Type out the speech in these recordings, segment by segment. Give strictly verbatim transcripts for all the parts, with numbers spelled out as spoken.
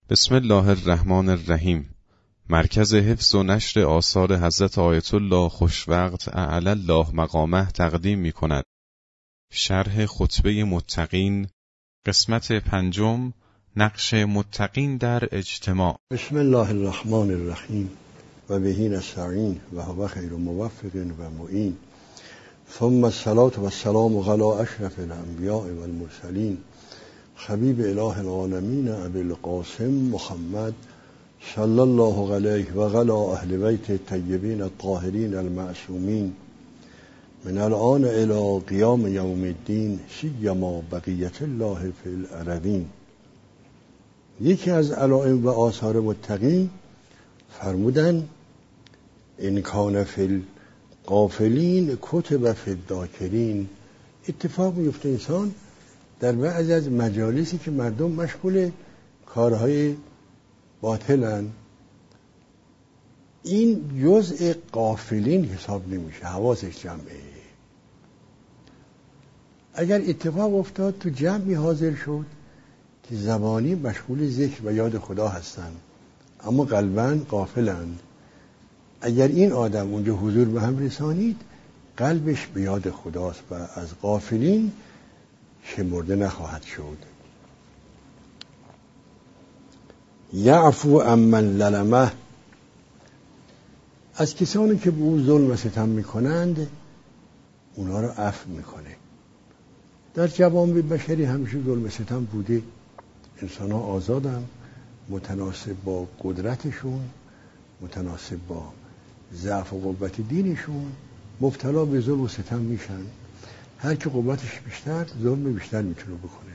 بسم الله الرحمن الرحیم. مرکز حفظ و نشر آثار حضرت آیت الله خوشوقت اعلی الله مقامه تقدیم می کند. شرح خطبه متقین، قسمت پنجم، نقش متقین در اجتماع. بسم الله الرحمن الرحیم و بهی نستعین و هو خیر موفق و معین. ثم الصلاة و السلام علی اشرف الانبیاء و المرسلین حبیب اله العالمین ابی القاسم محمد صلی الله علیه و علی اهل بیت الطیبین الطاهرین المعصومین من الان الی قیام یوم الدین سیما بقیت الله فی الارضین. یکی از علائم و آثار متقین فرمودن ان کان فی الغافلین کتب فی الذاکرین. اتفاق میفته انسان در بعضی از مجالسی که مردم مشغول کارهای باطلن، این جزء غافلین حساب نمیشه، حواسش جمعه. اگر اتفاق افتاد تو جمعی حاضر شد که زبانی مشغول ذکر و یاد خدا هستند اما قلباً غافلند، اگر این آدم اونجا حضور به هم رسانید قلبش به یاد خداست و از غافلین شمرده نخواهد شد. یعفو عمن ظلمه، از کسانی که به او ظلم و ستم میکنند اونا رو عفو میکنه. در جوامع بشری همیشه ظلم و ستم بوده، انسان ها آزادن، متناسب با قدرتشون، متناسب با ضعف و قوت دینشون مبتلا به ظلم و ستم میشن. هر که قوتش بیشتر ظلم بیشتر میتونه بکنه.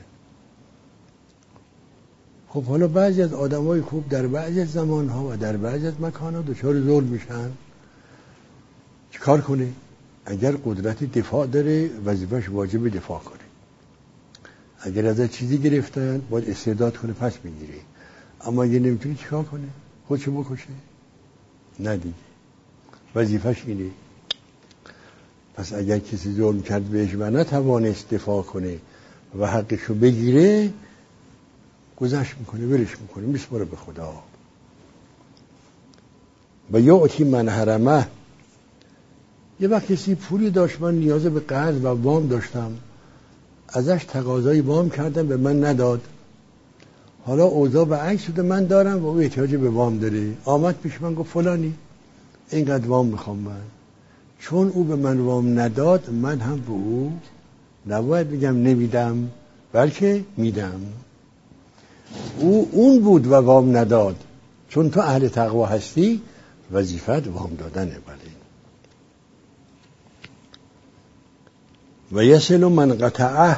خب حالا بعضی از آدمای خوب در بعضی از زمانها و در بعضی از مکانها دچار ظلم میشن، چیکار کنه؟ اگر قدرت دفاع داره وظیفه‌اش واجب دفاع کنه. اگر ازش چیزی گرفتن باید استعداد کنه پس بگیره. اما اگه نمیتونه چیکار کنه؟ خودشو بکشه؟ نه دیگه، وظیفه‌اش اینه. پس اگر کسی ظلم کرد بهش و نتوانست دفاع کنه و حقشو بگیره، گذشت میکنه، ولش میکنه، میسپاره به خدا. و یعطی من حرمه، یه وقت کسی پولی داشت، من نیاز به قرض و وام داشتم، ازش تقاضای وام کردم به من نداد. حالا اوضاع به عکس شده، من دارم و او احتیاج به وام داره. آمد پیش من گفت فلانی اینقدر وام میخوام من. چون او به من وام نداد من هم به او نباید بگم نمیدم، بلکه میدم. او اون بود و وام نداد. چون تو اهل تقوا هستی وظیفت وام دادنه. بله. و یصل من قطعه،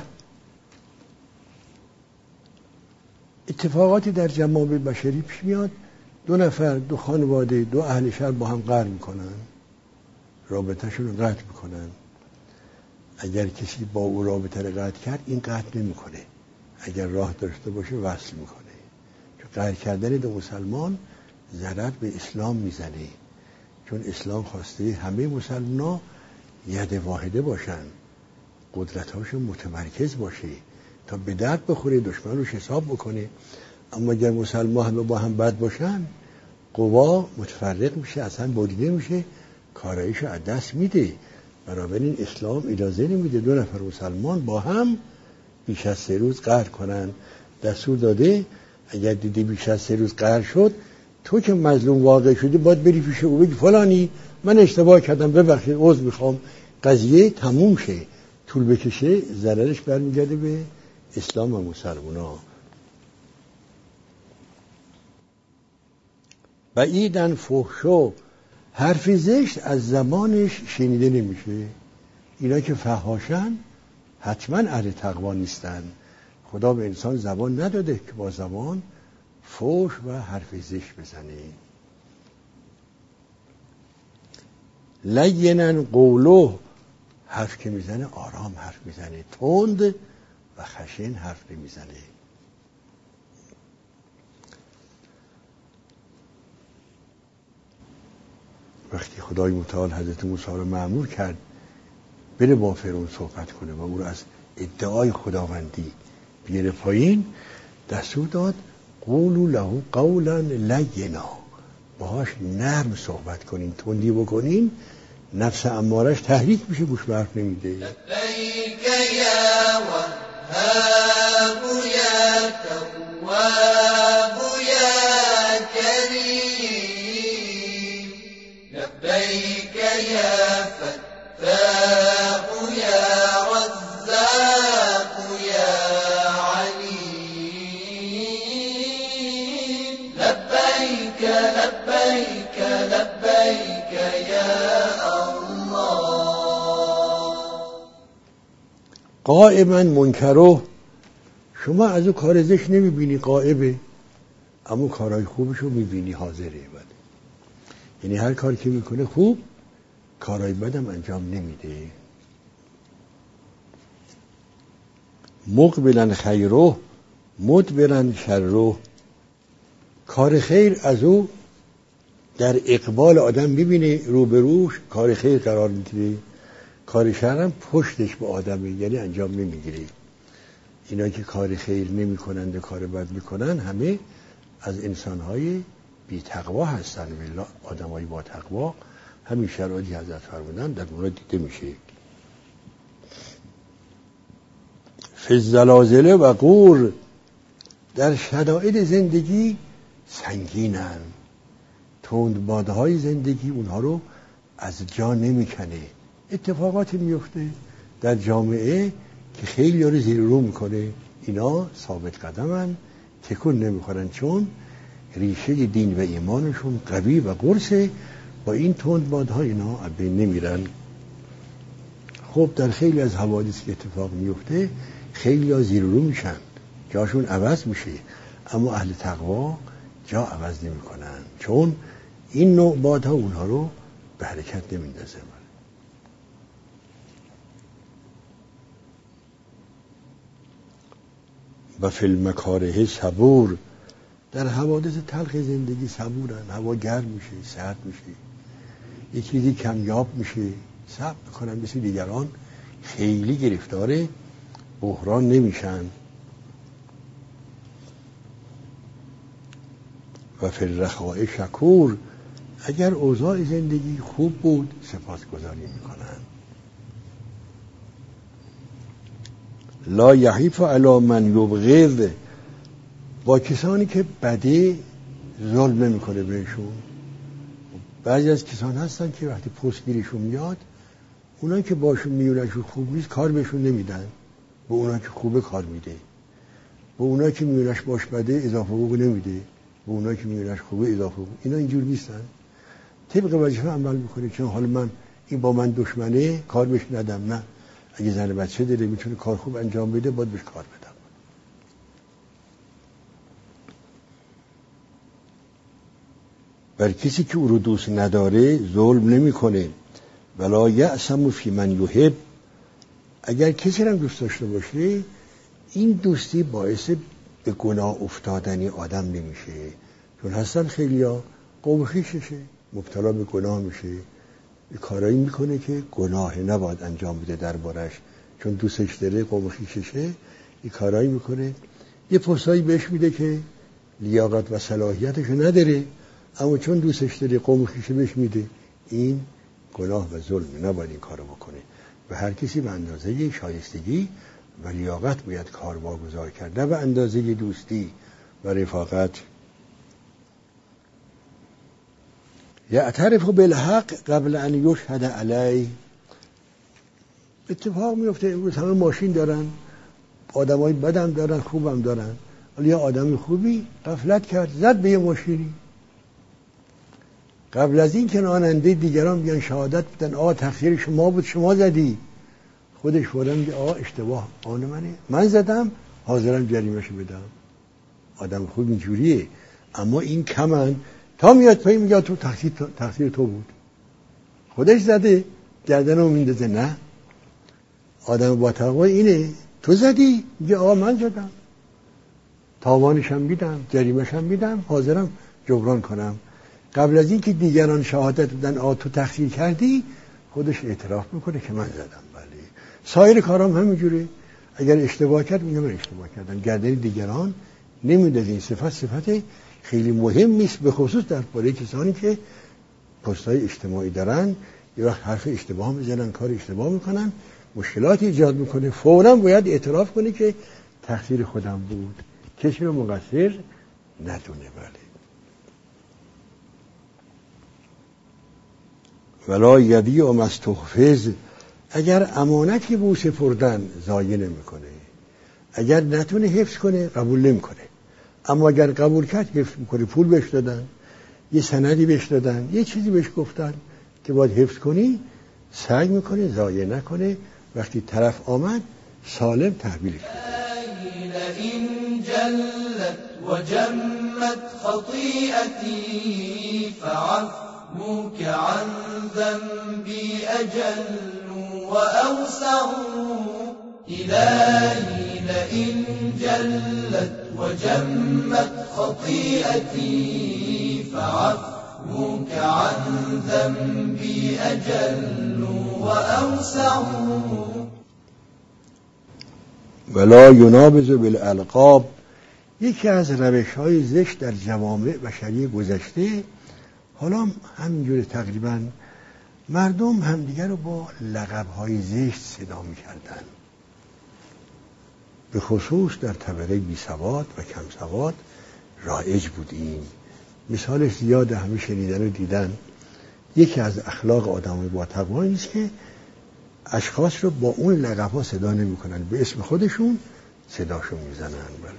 اتفاقاتی در جوامع بشری پیش میاد، دو نفر، دو خانواده، دو اهل شهر با هم قهر میکنن، رابطه‌شون رو قطع میکنن. اگر کسی با او رابطه رو قطع کرد این قطع نمیکنه، اگر راه داشته باشه وصل میکنه. چون قطع کردن دو مسلمان ضرر به اسلام میزنه، چون اسلام خواسته همه مسلمان‌ها ید واحده باشن، قدرت‌هاشون متمرکز باشه تا به درد بخوره، دشمن رو حساب بکنه. اما اگر مسلمان همه با هم بد باشن قوا متفرق میشه، اصلا بریده میشه، کارایشو از دست میده. بنابراین اسلام اجازه نمیده دو نفر مسلمان با هم بیش از سه روز قهر کنن. دستور داده اگر دیدی بیش از سه روز قهر شد، تو که مظلوم واقع شدی باید بری پیش او بگی فلانی من اشتباه کردم ببخشید عذر میخوام، قضیه تموم شه. طول بکشه ضررش برمیگرده به اسلام و مسلمان‌ها. بعیدن فحشو، حرف زشت از زبانش شنیده نمیشه. اینا که فحاشن حتما اهل تقوا نیستن. خدا به انسان زبان نداده که با زبان فحش و حرف زشت بزنه. لینن قولو، حرف که میزنه آرام حرف میزنه، تند و خشن حرف نمیزنه. وقتی خدای متعال حضرت موسی رو مأمور کرد بره با فرعون صحبت کنه و او رو از ادعای خداوندی بیاره پایین، دستور داد قولوا له قولا لینا، باهاش نرم صحبت کنین، تندی بکنین نفس امارش تحریک میشه، گوش به حرف نمیده. لبیک یا وهاب یا تواب یا کریم، لبیک یا فتاح یا رزاق یا علیم، لبیک لبیک لبیک یا قائما منکره، شما از او کار زشت نمیبینی، غائبه، اما کارهای خوبش رو میبینی، حاضره. بده یعنی هر کاری که میکنه خوب، کارهای بدم انجام نمیده. مقبلا خیره مدبرا شره، کار خیر از او در اقبال آدم میبینه، روبروش کار خیر قرار میگیره، کار شر هم پشتش به آدمه، یعنی انجام نمیگیره. اینا که کار خیر نمی کنند و کار بد میکنن همه از انسانهای بی تقوا هستن. والله آدمای با تقوا همین شرایطی حضرت فرمودن در اونها دیده میشه. فی الزلازل و قور، در شدائد زندگی سنگینن، تند بادهای زندگی اونها رو از جا نمیکنه. اتفاقاتی میفته در جامعه که خیلی رو زیر رو میکنه، اینا ثابت قدمن، تکون نمیخورن، چون ریشه دین و ایمانشون قوی و قرصه. با این تند بادها اینا از بین نمیرن. خب در خیلی از حوادث که اتفاق میفته خیلی ها زیر رو میشن، جاشون عوض میشه، اما اهل تقوا جا عوض نمیکنن، چون این نوع بادها اونها رو به حرکت نمیندازه. و فی المکاره صبور، در حوادث تلخ زندگی صبورن. هوا گرم میشه، سرد میشه، یک چیزی کمیاب میشه، صبر میکنن، مثل دیگران خیلی گرفتار بحران نمیشن. و فی الرخاء شکور، اگر اوضاع زندگی خوب بود سپاسگزاری میکنن. لا یحیف علی من یبغض، با کسانی که بده ظلم میکنه بهشون. بعضی از کسان هستن که وقتی پستگیریشون میاد، اونایی که باشون میونشون خوب نیست کار بهشون نمیدن، به اونایی که خوبه کار میده. به اونایی که میونش باش بده اضافه حقوق نمیده، به اونایی که میونش خوبه اضافه حقوق. اینا اینجور نیستن، طبق وظیفه عمل میکنه. چون حالا من این با من دشمنه کار بهش ندم، نه، اگه زن بچه داره میتونه کار خوب انجام بده، باید بهش کار بدم. بر کسی که او رو دوست نداره ظلم نمیکنه. ولا یأسم فی من یحب، اگر کسی رو دوست داشته باشه این دوستی باعث به گناه افتادنی آدم نمیشه. چون هستن خیلیا قوم خویششه، مبتلا به گناه میشه، کارایی میکنه که گناه نباید انجام بده دربارش، چون دوستش داره قوم خویششه، این کارایی میکنه، یه پستایی بهش میده که لیاقت و صلاحیتش نداره، اما چون دوستش داره قوم خویشه بهش میده. این گناه و ظلم، نباید این کارو بکنه. و هر کسی به اندازه شایستگی و لیاقت باید کار واگذار کرد، نه به اندازه دوستی و رفاقت. یعترف بالحق قبل ان یشهد علیه، اتفاق میفته امروز همه ماشین دارن، آدمای بدم دارن، خوبم دارن، ولی یه آدم خوبی غفلت کرد زد به یه ماشینی، قبل از این که راننده دیگران بیان شهادت بدن آقا تقصیر شما بود، شما زدی، خودش فوراً میگه آقا اشتباه آن منه، من زدم، حاضرم جریمه‌شو بدم. آدم خوب اینجوریه. اما این کمن، تا میاد پای میگه تو تقصیر تقصیر تو بود، خودش زده، گردنمو میندازه. نه، آدم با تقوا اینه، تو زدی، میگه آقا من زدم، تاوانشم میدم، جریمه‌شم میدم، حاضرم جبران کنم. قبل از این که دیگران شهادت بدن آقا تو تقصیر کردی، خودش اعتراف میکنه که من زدم. بله، سایر کارام همینجوره، اگر اشتباه کرد میگه من اشتباه کردم، گردن دیگران نمیداد. این صفت صفت خیلی مهمی است، به خصوص در باره کسانی که پست‌های اجتماعی دارن. یه وقت حرف اشتباه میزنن، کار اشتباه میکنن، مشکلات ایجاد میکنه، فوراً باید اعتراف کنه که تقصیر خودم بود، کسی رو مقصر ندونه. بله. ولا یضیع ما استحفظ، اگر امانتی به او سپردن ضایع نمیکنه. اگر نتونه حفظ کنه قبول نمیکنه، اما اگر قبول کرد حفظ میکنه. پول بهش دادن، یه سندی بهش دادن، یه چیزی بهش گفتن که باید حفظ کنی، سعی میکنه ضایع نکنه. وقتی طرف آمد سالم تحویلش بده. إن جلت وجمت خطيئتي فعفوك عن ذنبي أجل وأوسع. إلهي لئن جلت وجمت خطيئتي فعفوك عن ذنبي أجل وأوسع. ولا ینابذ بالالقاب، یکی از روش‌های زشت در جوامع بشری گذشته، حالا همینجور تقریبا مردم همدیگر رو با لقب‌های زشت صدا می‌کردن، به خصوص در طبقه بیسواد و کم سواد رایج بود. این مثالش زیاد، همه شنیدن و دیدن. یکی از اخلاق آدمای با تقوا این است که اشخاص رو با اون لقب‌ها صدا نمی‌کنن، به اسم خودشون صداشون میزنن. بله.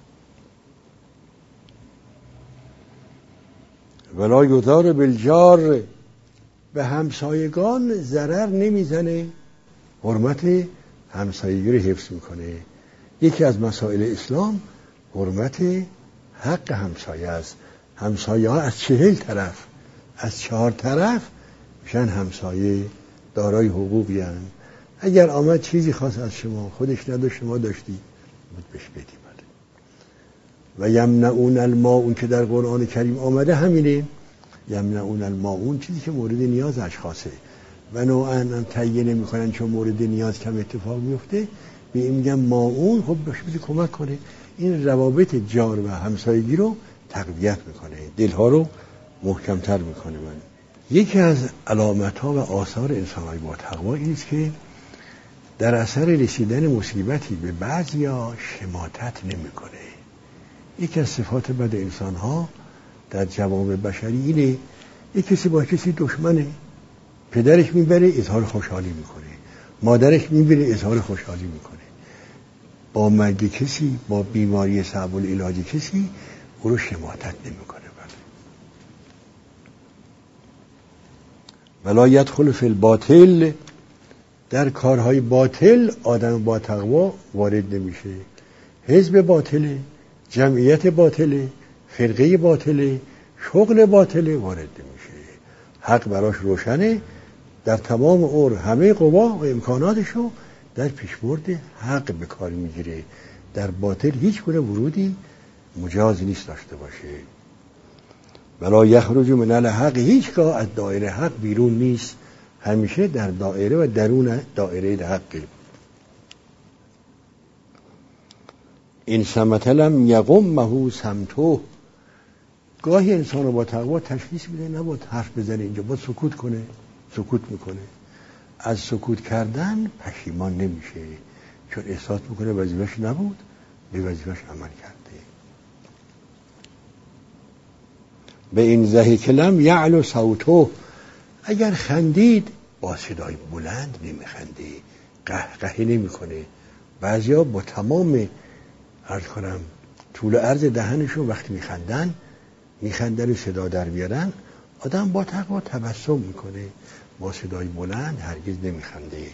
ولا یضار بالجار، به همسایگان ضرر نمیزنه، حرمت همسایگی رو حفظ میکنه. یکی از مسائل اسلام حرمت حق همسایه است. همسایه ها از چهل طرف، از چهار طرف میشن همسایه، دارای حقوقی هستند. اگر آمد چیزی خواست از شما، خودش نداشت شما داشتی، بود بهش بدی. و یمنعون الماعون که در قرآن کریم آمده همینه. یمنعون الماعون چیزی که مورد نیاز اشخاصه و نوعاً هم تهیه نمی کنن چون مورد نیاز کم اتفاق میفته، به این میگن ماعون. خب بهش بده کمک کنه. این روابط جار و همسایگی رو تقویت میکنه، دلها رو محکمتر میکنه. من یکی از علامت ها و آثار انسان‌های با تقوا این است که در اثر رسیدن مصیبتی به بعضیا شماتت نمیکنه. یکی از صفات بد انسان ها در جوامع بشری اینه، یک کسی با کسی دشمنه، پدرش میبره اظهار خوشحالی میکنه، مادرش میبره اظهار خوشحالی میکنه. با مرگ کسی، با بیماری صعب العلاج کسی او رو شماتت نمیکنه. ولا یدخل فی الباطل، در کارهای باطل آدم با تقوا وارد نمیشه. حزب باطله، جمعیت باطله، فرقه باطله، شغل باطله وارد نمیشه. حق براش روشنه، در تمام عمر همه قوا و امکاناتشو در پیشبرد حق به کار میگیره. در باطل هیچ گونه ورودی مجاز نیست داشته باشه. ولا یخرج من الحق، هیچگاه از دایره حق بیرون نیست، همیشه در دایره و درون دایره حقه. این سمت لم یقمه سمته، گاهی انسان رو با تقوا تشخیص میده نباید حرف بزنه اینجا، باید سکوت کنه، سکوت میکنه. از سکوت کردن پشیمان نمیشه، چون احساس میکنه وظیفه‌اش نبود، به وظیفه‌اش عمل کرده. به این ضحک لم یعلو صوته، اگر خندید با صدای بلند نمیخنده، قهقهه نمیکنه. بعضیا با تمام عرض کنم طول عرض دهنشون وقتی میخندن میخندن و صدا در بیارن، آدم با تقوا تبسم میکنه، با صدای بلند هرگز نمیخنده.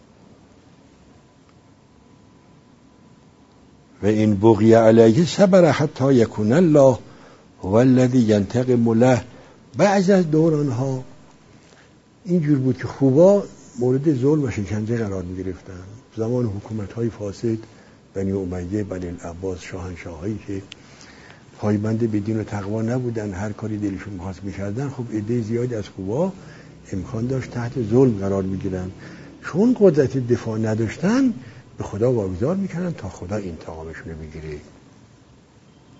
و این بغی علیه صبر حتی یکون الله هو الذی ینتقم له. بعض از دورانها اینجور بود که خوبا مورد ظلم و شکنجه قرار میگرفتن. زمان حکومت‌های فاسد، بنی امیه، بنی العباس، شاهنشاهایی که پایبند به دین و تقوا نبودن، هر کاری دلشون می‌خواست می‌کردن، خب عده زیادی از خوبا امکان داشت تحت ظلم قرار میگیرن. چون قدرت دفاع نداشتن به خدا واگذار میکردن تا خدا انتقامشون رو بگیره.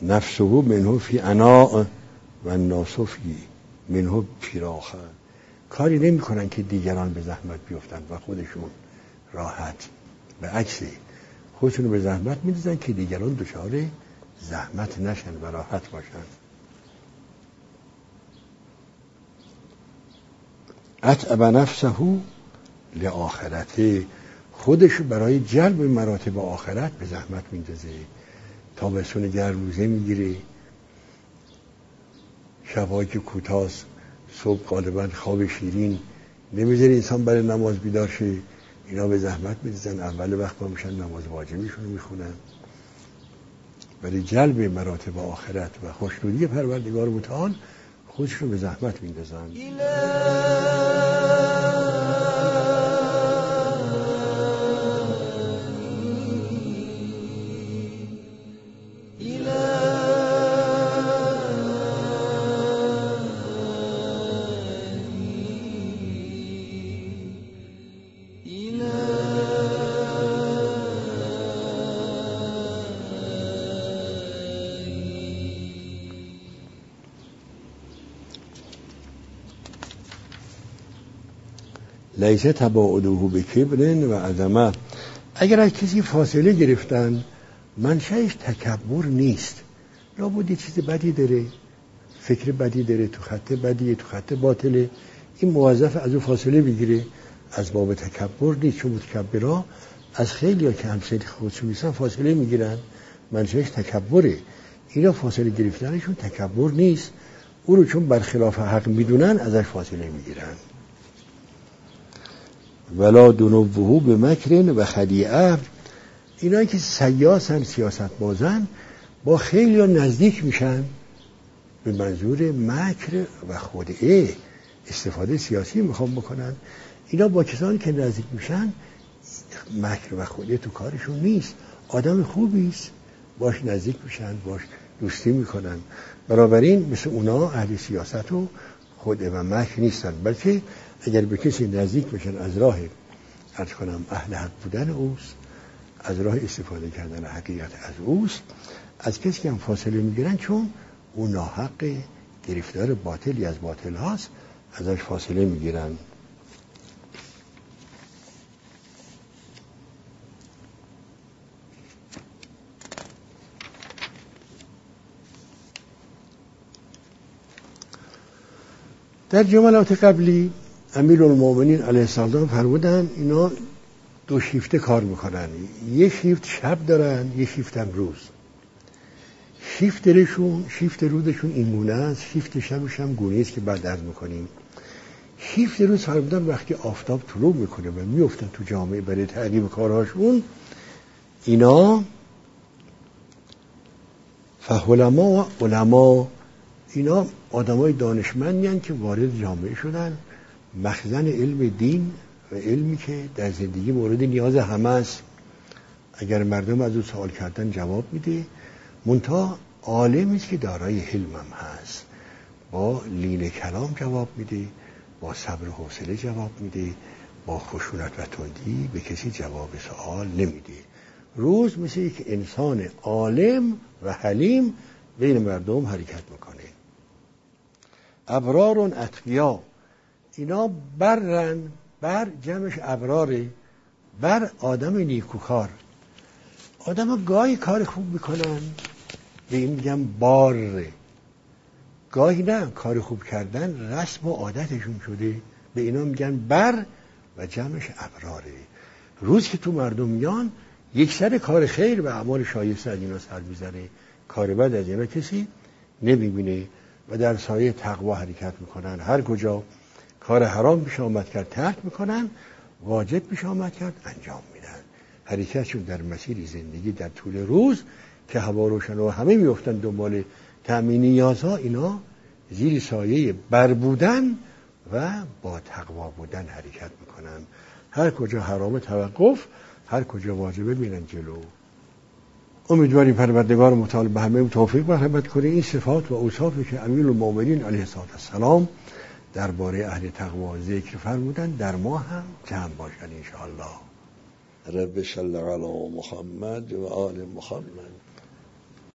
نفسه منه فی عناء و الناس فی منه فراخ. کاری نمی کنن که دیگران به زحمت بیفتن و خودشون راحت، به عکس خودشون به زحمت می‌دازن که دیگران دچار زحمت نشن و راحت باشن. اتعب نفسه لآخرته، خودش برای جلب مراتب آخرت به زحمت میندازه. تابستون گرم روزه میگیره، شبایی که کوتاست، صبح غالبا خواب شیرین نمیذاره انسان برای نماز بیدار شه، اینا به زحمت میندازن، اول وقت با میشن نماز واجبیشون میخونن برای جلب مراتب آخرت و خوشنودی پروردگار متعال خودشون به زحمت میندازن. لیسه تباعده به کبر و عظمه، اگر از کسی فاصله گرفتن منشأش تکبر نیست، لابد یه چیز بدی داره، فکر بدی داره، تو خط بدیه، تو خط باطله، این موظف از او فاصله بگیره، از باب تکبر نیست. چون متکبرها از خیلی ها که همسایه خودشون نیستن فاصله میگیرن، منشأش تکبره. اینا فاصله گرفتنشون تکبر نیست، او رو چون برخلاف حق میدونن ازش فاصله میگیرن. ولا دنوه به مکر و خدیعه، اینایی که سیاسن، سیاست بازن، با خیلی ها نزدیک میشن به منظور مکر و خدیعه، استفاده سیاسی میخوام بکنن. اینا با کسانی که نزدیک میشن مکر و خدیعه تو کارشون نیست، آدم خوبیست، باش نزدیک میشن، باش دوستی میکنن. بنابراین مثل اونا اهل سیاست و خدیعه و مکر نیستن، بلکه اگر به کسی نزدیک بشن از راه عرض کنم اهل حق بودن اوست، از راه استفاده کردن حقیقت از اوست. از کسی که هم فاصله میگیرن چون اون ناحق گرفتار باطلی از باطل هاست ازش فاصله میگیرن. در جملات قبلی امیرالمومنین علیه السلام فرمودن اینا دو شیفته کار میکنن، یه شیفت شب دارن، یه شیفت هم روز. شیفت روزشون شیفت روزشون این گونه است، شیفت شبش هم گونه است که بعد عرض میکنیم. شیفت روز فرمودن وقتی آفتاب طلوع میکنه و میافتن تو جامعه برای تعقیب کارهاشون، اینا فعلما و علما، اینا آدمای دانشمندی هستند که وارد جامعه شدن، مخزن علم دین و علمی که در زندگی مورد نیاز همه است. اگر مردم از او سوال کردن جواب میده، منتها عالمی است که دارای حلم هم هست، با لین کلام جواب میده، با صبر و حوصله جواب میده، با خشونت و تندی به کسی جواب سوال نمیده. روز مثل یک انسان عالم و حلیم بین مردم حرکت میکنه. ابرارون اتقیا، اینا برن، بر جمعش ابراره، بر آدم نیکوکار. آدم ها گاهی کار خوب میکنن به این میگم باره، گاهی نه، کار خوب کردن رسم و عادتشون شده به اینا میگن بر و جمعش ابراره. روز که تو مردم میان یک سر کار خیر و اعمال شایسته از اینا سر میزنه، کار بد از اینا کسی نمیبینه و در سایه تقوا حرکت میکنن. هر کجا کار حرام پیش آمد کرد ترک میکنن، واجب پیش آمد کرد انجام میدن. حرکتشون در مسیر زندگی در طول روز که هوا روشن و همه میفتن دنبال تأمین نیازها، اینا زیر سایه بر بودن و با تقوا بودن حرکت میکنن. هر کجا حرام توقف، هر کجا واجبه میرن جلو. امیدواریم پروردگار متعال به همه توفیق مرحمت کنه. این صفات و اوصافی که امیرالمومنین علیه السلام درباره اهل تقوا ذکر فرمودن در ما هم جمع باشن ان شاء الله. رب صل علی محمد و آل محمد.